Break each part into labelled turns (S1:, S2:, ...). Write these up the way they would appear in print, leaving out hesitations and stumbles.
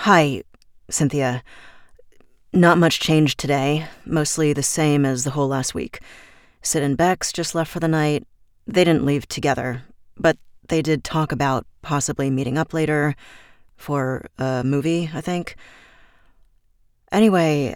S1: Hi, Cynthia. Not much changed today. Mostly the same as the whole last week. Sid and Bex just left for the night. They didn't leave together, but they did talk about possibly meeting up later for a movie, I think. Anyway,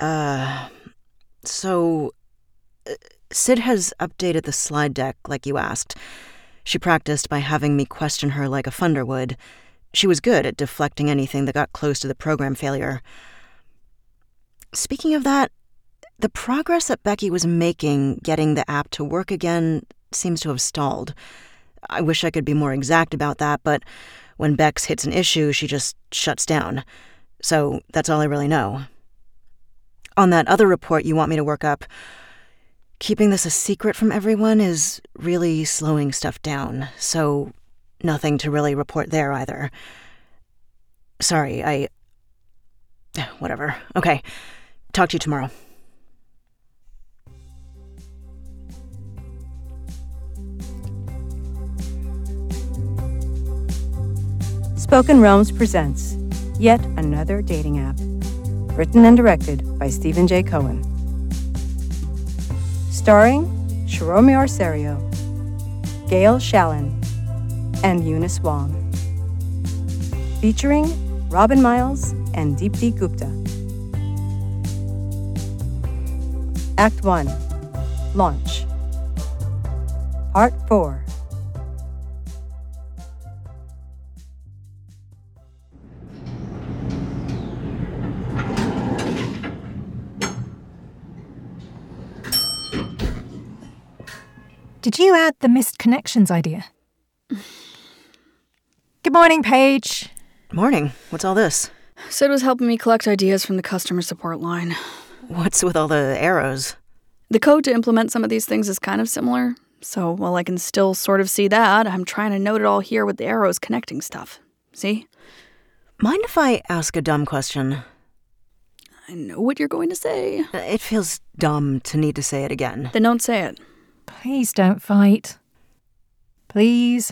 S1: so Sid has updated the slide deck like you asked. She practiced by having me question her like a funder would. She was good at deflecting anything that got close to the program failure. Speaking of that, the progress that Becky was making getting the app to work again seems to have stalled. I wish I could be more exact about that, but when Bex hits an issue, she just shuts down. So that's all I really know. On that other report you want me to work up, keeping this a secret from everyone is really slowing stuff down, so nothing to really report there either. Sorry, whatever. Okay, talk to you tomorrow.
S2: Spoken Realms presents yet another dating app. Written and directed by Stephen J. Cohen. Starring Shiromi Arserio, Gail Shallon, and Eunice Wong. Featuring Robin Miles and Deepti Gupta. Act 1. Launch. Part 4.
S3: Did you add the missed connections idea? Good morning, Paige.
S1: Morning. What's all this?
S4: Sid was helping me collect ideas from the customer support line.
S1: What's with all the arrows?
S4: The code to implement some of these things is kind of similar, so while I can still sort of see that, I'm trying to note it all here with the arrows connecting stuff. See?
S1: Mind if I ask a dumb question?
S4: I know what you're going to say.
S1: It feels dumb to need to say it again.
S4: Then don't say it.
S3: Please don't fight. Please.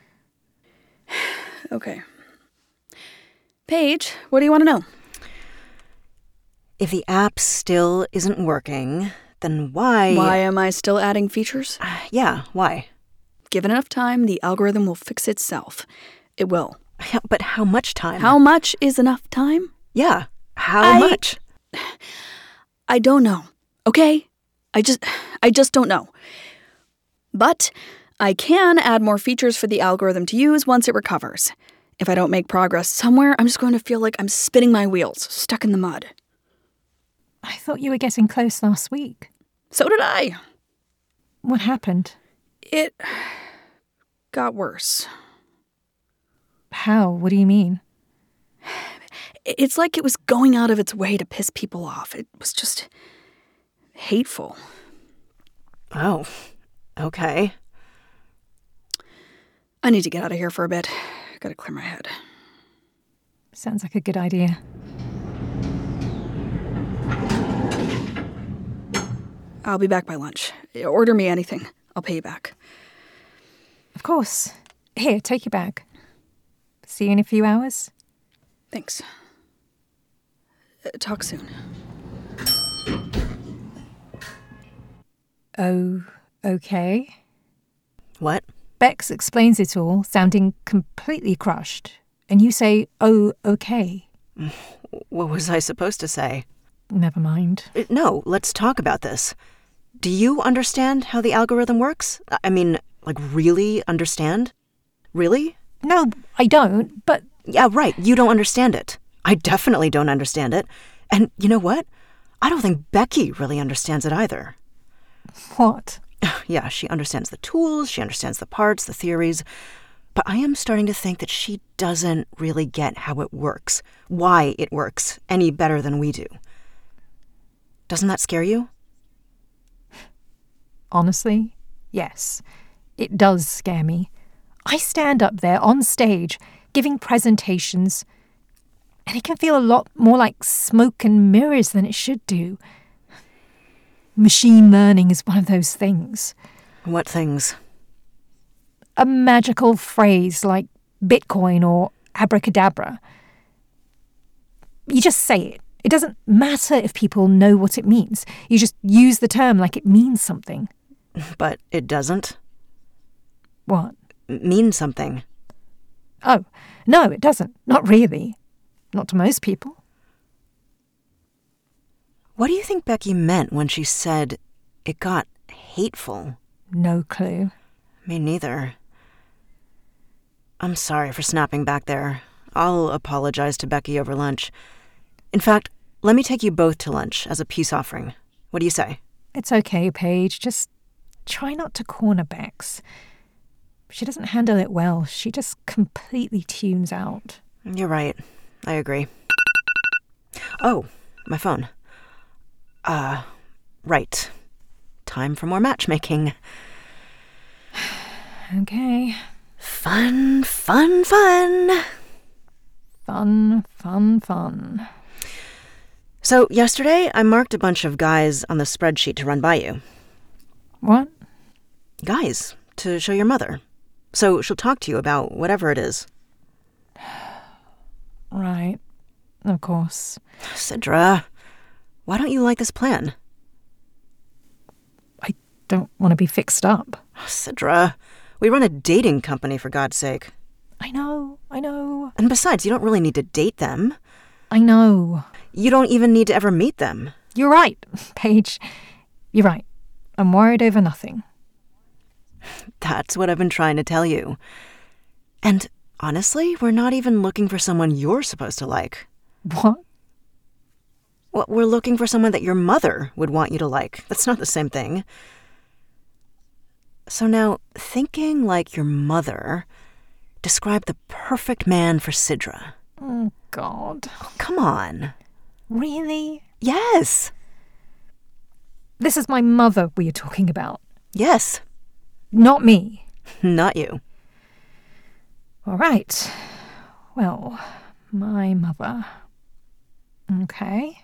S4: Okay. Paige, what do you want to know?
S1: If the app still isn't working, then why...
S4: Why am I still adding features?
S1: Yeah, why?
S4: Given enough time, the algorithm will fix itself. It will.
S1: Yeah, but how much time?
S4: How much is enough time?
S1: Yeah, how much?
S4: I don't know, okay? I just don't know. But I can add more features for the algorithm to use once it recovers. If I don't make progress somewhere, I'm just going to feel like I'm spinning my wheels, stuck in the mud.
S3: I thought you were getting close last week.
S4: So did I.
S3: What happened?
S4: It got worse.
S3: How? What do you mean?
S4: It's like it was going out of its way to piss people off. It was just hateful.
S1: Oh, okay.
S4: I need to get out of here for a bit. Gotta clear my head.
S3: Sounds like a good idea.
S4: I'll be back by lunch. Order me anything. I'll pay you back.
S3: Of course. Here, take your bag. See you in a few hours.
S4: Thanks. Talk soon.
S3: Oh, okay.
S1: What?
S3: Bex explains it all, sounding completely crushed. And you say, oh, okay.
S1: What was I supposed to say?
S3: Never mind.
S1: No, let's talk about this. Do you understand how the algorithm works? I mean, like, really understand? Really?
S3: No, I don't, but...
S1: Yeah, right, you don't understand it. I definitely don't understand it. And you know what? I don't think Becky really understands it either.
S3: What?
S1: Yeah, she understands the tools, she understands the parts, the theories, but I am starting to think that she doesn't really get how it works, why it works, any better than we do. Doesn't that scare you?
S3: Honestly, yes. It does scare me. I stand up there on stage, giving presentations, and it can feel a lot more like smoke and mirrors than it should do. Machine learning is one of those things.
S1: What things?
S3: A magical phrase like Bitcoin or abracadabra. You just say it. It doesn't matter if people know what it means. You just use the term like it means something.
S1: But it doesn't
S3: What?
S1: mean something.
S3: Oh, no, it doesn't. Not really. Not to most people.
S1: What do you think Becky meant when she said it got hateful?
S3: No clue.
S1: Me neither. I'm sorry for snapping back there. I'll apologize to Becky over lunch. In fact, let me take you both to lunch as a peace offering. What do you say?
S3: It's okay, Paige. Just try not to corner Bex. She doesn't handle it well. She just completely tunes out.
S1: You're right. I agree. Oh, my phone. Right. Time for more matchmaking.
S3: Okay.
S1: Fun, fun, fun.
S3: Fun, fun, fun.
S1: So yesterday, I marked a bunch of guys on the spreadsheet to run by you.
S3: What?
S1: Guys, to show your mother. So she'll talk to you about whatever it is.
S3: Right. Of course.
S1: Sidra, why don't you like this plan?
S3: I don't want to be fixed up.
S1: Sidra, we run a dating company, for God's sake.
S3: I know.
S1: And besides, you don't really need to date them.
S3: I know.
S1: You don't even need to ever meet them.
S3: You're right, Paige. You're right. I'm worried over nothing.
S1: That's what I've been trying to tell you. And honestly, we're not even looking for someone you're supposed to like.
S3: What?
S1: Well, we're looking for someone that your mother would want you to like. That's not the same thing. So now, thinking like your mother, describe the perfect man for Sidra.
S3: Oh, God.
S1: Come on.
S3: Really?
S1: Yes.
S3: This is my mother we are talking about.
S1: Yes.
S3: Not me.
S1: Not you.
S3: All right. Well, my mother. Okay.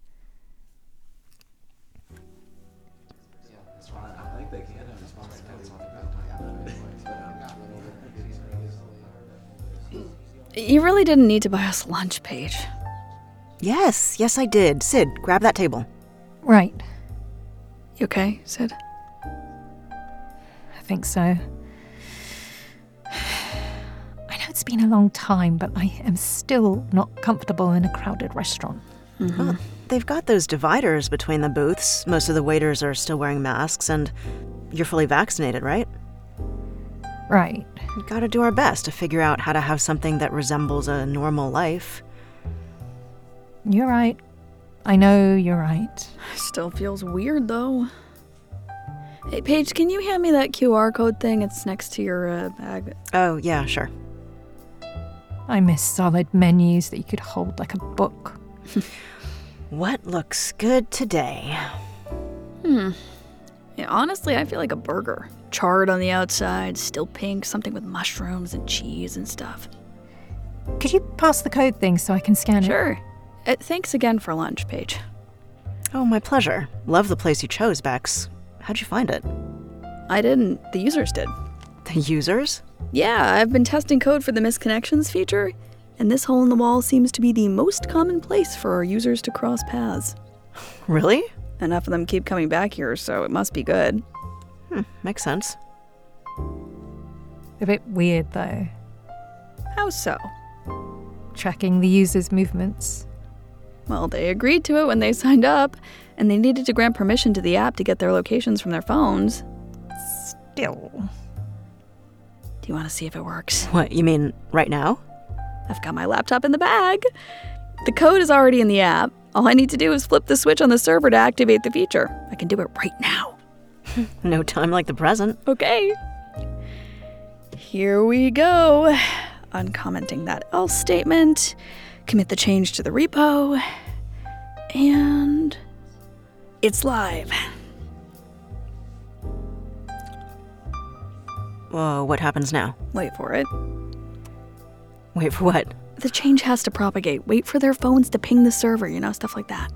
S4: You really didn't need to buy us lunch, Paige.
S1: Yes, I did. Sid, grab that table.
S3: Right.
S4: You okay, Sid?
S3: I think so. I know it's been a long time, but I am still not comfortable in a crowded restaurant.
S4: Mm-hmm.
S1: Well, they've got those dividers between the booths. Most of the waiters are still wearing masks, and you're fully vaccinated, right?
S3: Right.
S1: We've got to do our best to figure out how to have something that resembles a normal life.
S3: You're right. I know you're right.
S4: Still feels weird, though. Hey, Paige, can you hand me that QR code thing? It's next to your bag.
S1: Oh, yeah, sure.
S3: I miss solid menus that you could hold like a book.
S1: What looks good today?
S4: Yeah, honestly, I feel like a burger. Charred on the outside, still pink, something with mushrooms and cheese and stuff.
S3: Could you pass the code thing so I can scan it?
S4: Sure. Thanks again for lunch, Paige.
S1: Oh, my pleasure. Love the place you chose, Bex. How'd you find it?
S4: I didn't. The users did.
S1: The users?
S4: Yeah, I've been testing code for the misconnections feature, and this hole in the wall seems to be the most common place for our users to cross paths.
S1: Really?
S4: Enough of them keep coming back here, so it must be good.
S1: Makes sense.
S3: A bit weird, though.
S4: How so?
S3: Tracking the user's movements.
S4: Well, they agreed to it when they signed up, and they needed to grant permission to the app to get their locations from their phones.
S3: Still.
S4: Do you want to see if it works?
S1: What, you mean right now?
S4: I've got my laptop in the bag. The code is already in the app. All I need to do is flip the switch on the server to activate the feature. I can do it right now.
S1: No time like the present.
S4: Okay. Here we go. Uncommenting that else statement. Commit the change to the repo. And it's live.
S1: Whoa, what happens now?
S4: Wait for it.
S1: Wait for what?
S4: The change has to propagate. Wait for their phones to ping the server, stuff like that.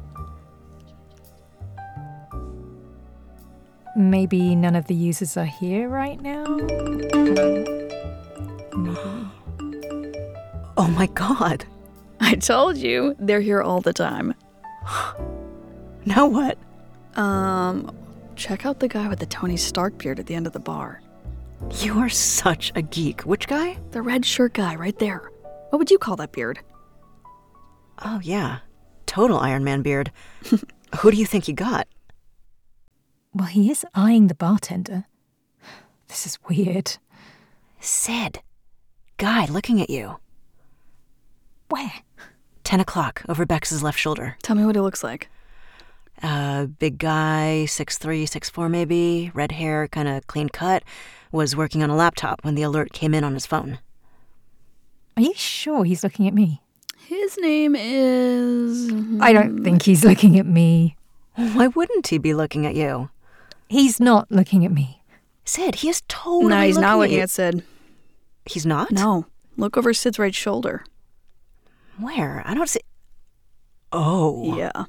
S3: Maybe none of the users are here right now? Maybe.
S1: Oh my god.
S4: I told you, they're here all the time.
S1: Now what?
S4: Check out the guy with the Tony Stark beard at the end of the bar.
S1: You are such a geek. Which guy?
S4: The red shirt guy right there. What would you call that beard?
S1: Oh, yeah. Total Iron Man beard. Who do you think you got?
S3: Well, he is eyeing the bartender. This is weird.
S1: Sid. Guy looking at you.
S3: Where?
S1: 10 o'clock, over Bex's left shoulder.
S4: Tell me what he looks like.
S1: Big guy, 6'3", 6'4" maybe, red hair, kind of clean cut, was working on a laptop when the alert came in on his phone.
S3: Are you sure he's looking at me?
S4: His name is...
S3: I don't think he's looking at me.
S1: Why wouldn't he be looking at you?
S3: He's not looking at me.
S1: Sid, he is totally
S4: No, he's not looking
S1: you.
S4: at Sid.
S1: He's not?
S4: No. Look over Sid's right shoulder.
S1: Where? I don't see... Oh.
S4: Yeah.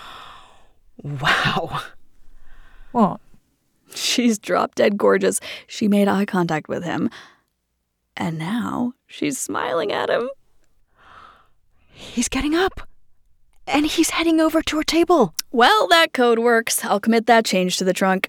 S1: Wow.
S3: What?
S4: She's drop dead gorgeous. She made eye contact with him. And now she's smiling at him.
S1: He's getting up. And he's heading over to her table.
S4: Well, that code works. I'll commit that change to the trunk.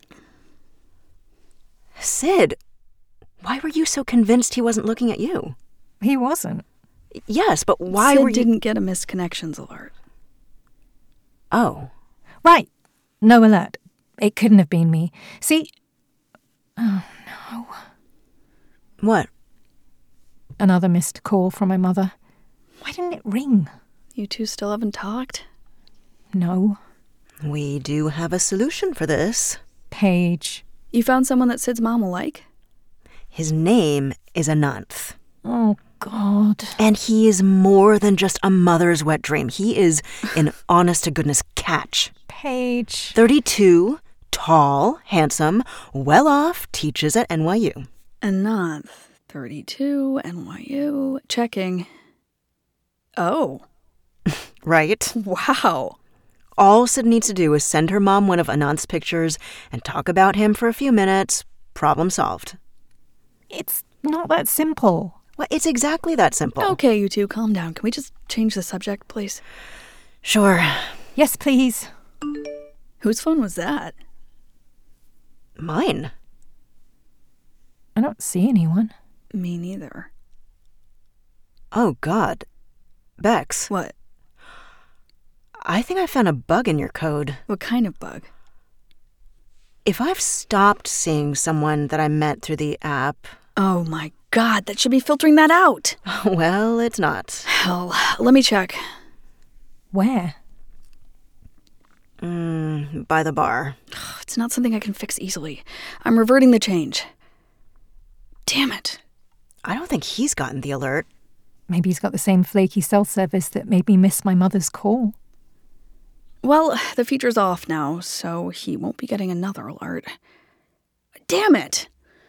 S1: Sid, why were you so convinced he wasn't looking at you?
S3: He wasn't.
S1: Yes, but why
S4: Sid
S1: were you...
S4: didn't get a missed connections alert.
S1: Oh.
S3: Right. No alert. It couldn't have been me. See? Oh, no.
S1: What?
S3: Another missed call from my mother. Why didn't it ring?
S4: You two still haven't talked?
S3: No.
S1: We do have a solution for this.
S3: Paige.
S4: You found someone that Sid's mom will like?
S1: His name is Ananth.
S3: Oh, God.
S1: And he is more than just a mother's wet dream. He is an honest-to-goodness catch.
S3: Paige.
S1: 32, tall, handsome, well-off, teaches at NYU.
S4: Ananth, 32, NYU, checking. Oh.
S1: Right?
S4: Wow.
S1: All Sid needs to do is send her mom one of Ananth's pictures and talk about him for a few minutes. Problem solved.
S3: It's not that simple.
S1: Well, it's exactly that simple.
S4: Okay, you two, calm down. Can we just change the subject, please?
S1: Sure.
S3: Yes, please.
S4: Whose phone was that?
S1: Mine.
S3: I don't see anyone.
S4: Me neither.
S1: Oh, God. Bex,
S4: What?
S1: I think I found a bug in your code.
S4: What kind of bug?
S1: If I've stopped seeing someone that I met through the app,
S4: Oh my God, that should be filtering that out.
S1: well, it's not.
S4: Hell, let me check.
S3: Where?
S1: By the bar.
S4: It's not something I can fix easily. I'm reverting the change. Damn it.
S1: I don't think he's gotten the alert.
S3: Maybe he's got the same flaky cell service that made me miss my mother's call.
S4: Well, the feature's off now, so he won't be getting another alert. Damn it!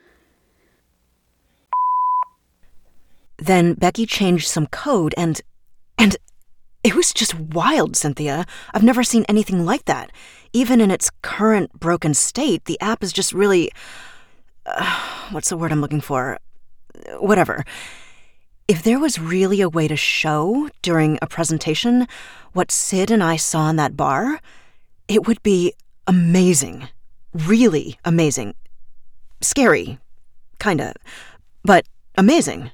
S1: Then Becky changed some code and it was just wild, Cynthia. I've never seen anything like that. Even in its current broken state, the app is just really... what's the word I'm looking for? Whatever. If there was really a way to show, during a presentation, what Sid and I saw in that bar, it would be amazing. Really amazing. Scary. Kinda. But amazing.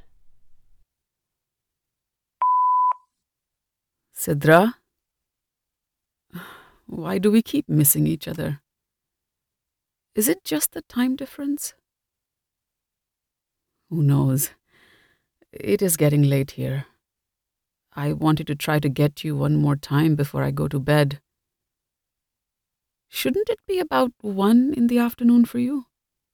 S5: Sidra? Why do we keep missing each other? Is it just the time difference? Who knows? It is getting late here. I wanted to try to get you one more time before I go to bed. Shouldn't it be about 1 in the afternoon for you?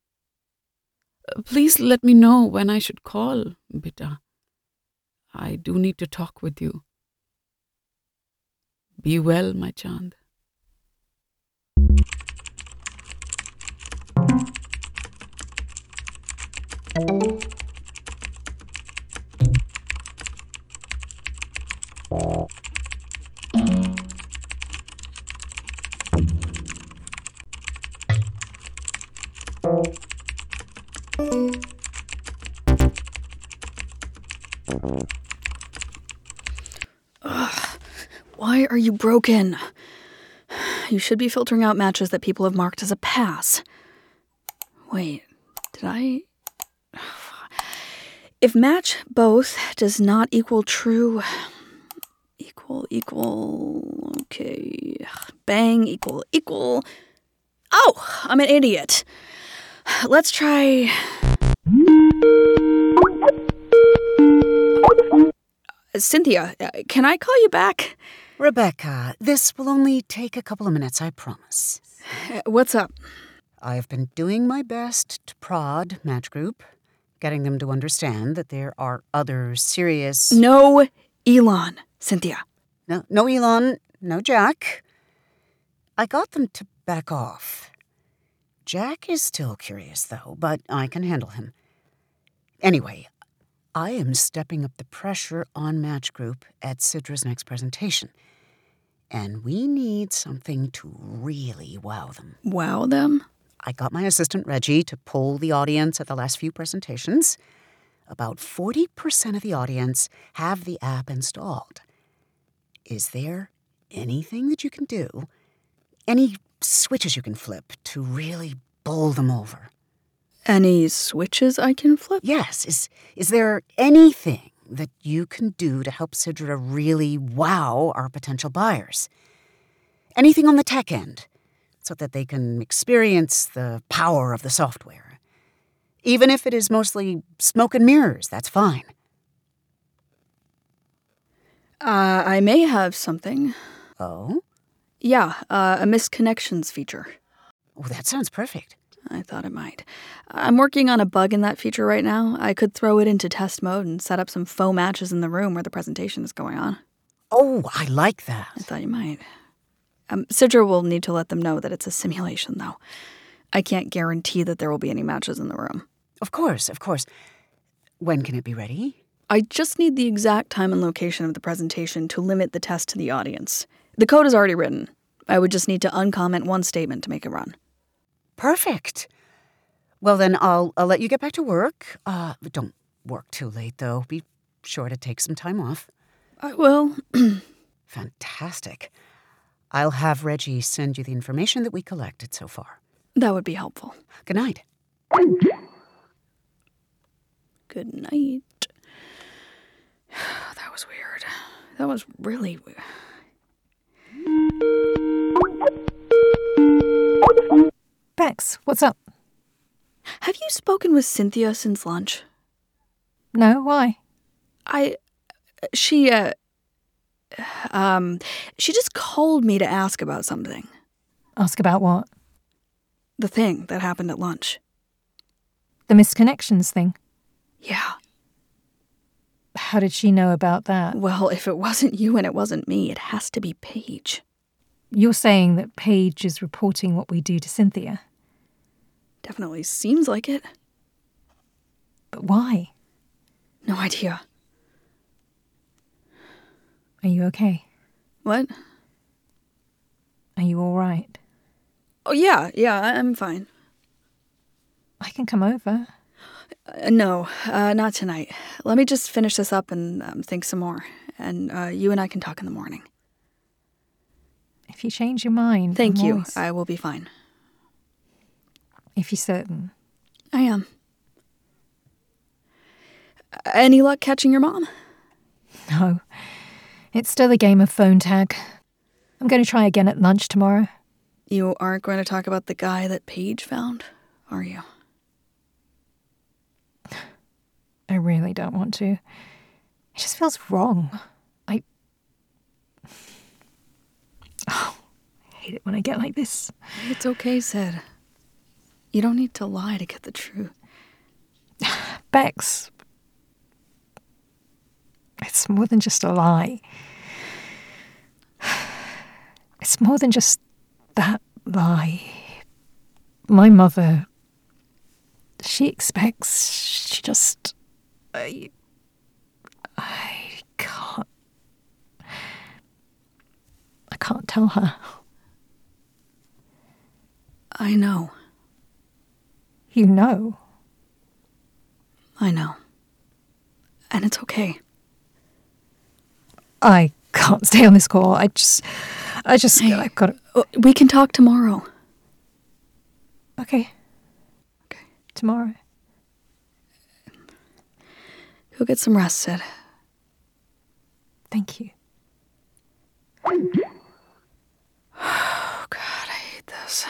S5: Please let me know when I should call, Bita. I do need to talk with you. Be well, my Chand.
S4: Why are you broken? You should be filtering out matches that people have marked as a pass. Wait, did I... If match both does not equal true... Equal... Okay. Bang, equal... Oh, I'm an idiot. Let's try... Cynthia, can I call you back?
S6: Rebecca, this will only take a couple of minutes, I promise.
S4: What's up?
S6: I've been doing my best to prod Match Group, getting them to understand that there are other serious...
S4: No Elon, Cynthia.
S6: No Elon, no Jack. I got them to back off. Jack is still curious, though, but I can handle him. Anyway, I am stepping up the pressure on Match Group at Sidra's next presentation. And we need something to really wow them.
S4: Wow them?
S6: I got my assistant Reggie to poll the audience at the last few presentations. About 40% of the audience have the app installed. Is there anything that you can do, any switches you can flip to really bowl them over?
S4: Any switches I can flip?
S6: Yes. Is there anything that you can do to help Sidra really wow our potential buyers? Anything on the tech end, so that they can experience the power of the software. Even if it is mostly smoke and mirrors, that's fine.
S4: I may have something.
S6: Oh?
S4: Yeah, a misconnections feature.
S6: Oh, that sounds perfect.
S4: I thought it might. I'm working on a bug in that feature right now. I could throw it into test mode and set up some faux matches in the room where the presentation is going on.
S6: Oh, I like that.
S4: I thought you might. Sidra will need to let them know that it's a simulation, though. I can't guarantee that there will be any matches in the room.
S6: Of course. When can it be ready?
S4: I just need the exact time and location of the presentation to limit the test to the audience. The code is already written. I would just need to uncomment one statement to make it run.
S6: Perfect. Well, then I'll let you get back to work. Don't work too late, though. Be sure to take some time off.
S4: I will.
S6: Fantastic. I'll have Reggie send you the information that we collected so far.
S4: That would be helpful.
S6: Good night.
S4: Good night. That was weird. That was really weird.
S3: Bex, what's up?
S4: Have you spoken with Cynthia since lunch?
S3: No, why?
S4: She just called me to ask about something.
S3: Ask about what?
S4: The thing that happened at lunch.
S3: The misconnections thing.
S4: Yeah.
S3: How did she know about that?
S4: Well, if it wasn't you and it wasn't me, it has to be Paige.
S3: You're saying that Paige is reporting what we do to Cynthia?
S4: Definitely seems like it.
S3: But why?
S4: No idea.
S3: Are you okay?
S4: What?
S3: Are you all right?
S4: Oh, yeah, I'm fine.
S3: I can come over.
S4: No, not tonight. Let me just finish this up and think some more. And you and I can talk in the morning.
S3: If you change your mind...
S4: Thank
S3: I'm
S4: you.
S3: always...
S4: I will be fine.
S3: If you're certain.
S4: I am. Any luck catching your mom?
S3: No. It's still a game of phone tag. I'm going to try again at lunch tomorrow.
S4: You aren't going to talk about the guy that Paige found, are you?
S3: I really don't want to. It just feels wrong. I hate it when I get like this.
S4: It's okay, Sid. You don't need to lie to get the truth.
S3: Bex, it's more than just a lie. It's more than just that lie. My mother, she expects, she just... I can't tell her.
S4: I know.
S3: You know?
S4: I know. And it's okay.
S3: I can't stay on this call. I've got to...
S4: We can talk tomorrow.
S3: Okay. Tomorrow.
S4: Go get some rest, Sid.
S3: Thank you.
S4: Oh, God, I hate this.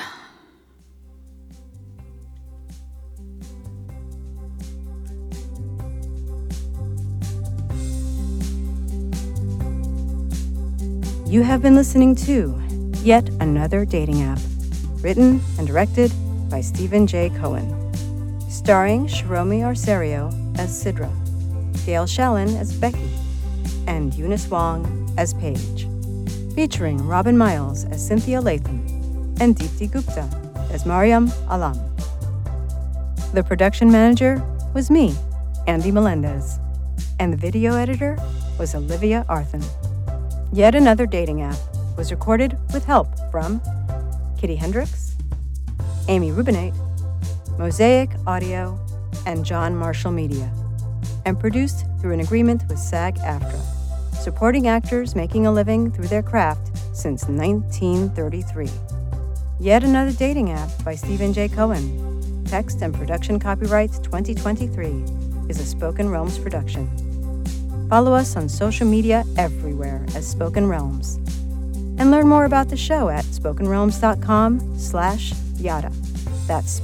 S2: You have been listening to Yet Another Dating App, written and directed by Stephen J. Cohen, starring Shiromi Arcerio as Sidra, Gail Shalin as Becky, and Eunice Wong as Paige, featuring Robin Miles as Cynthia Latham and Deepti Gupta as Mariam Alam. The production manager was me, Andy Melendez, and the video editor was Olivia Arthen. Yet Another Dating App was recorded with help from Kitty Hendricks, Amy Rubinate, Mosaic Audio, and John Marshall Media, and produced through an agreement with SAG-AFTRA, supporting actors making a living through their craft since 1933. Yet Another Dating App by Stephen J. Cohen. Text and production copyright 2023 is a Spoken Realms production. Follow us on social media everywhere as Spoken Realms. And learn more about the show at spokenrealms.com/yada. That's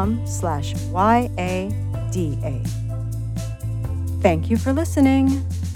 S2: spokenrealms.com/YADA. Thank you for listening.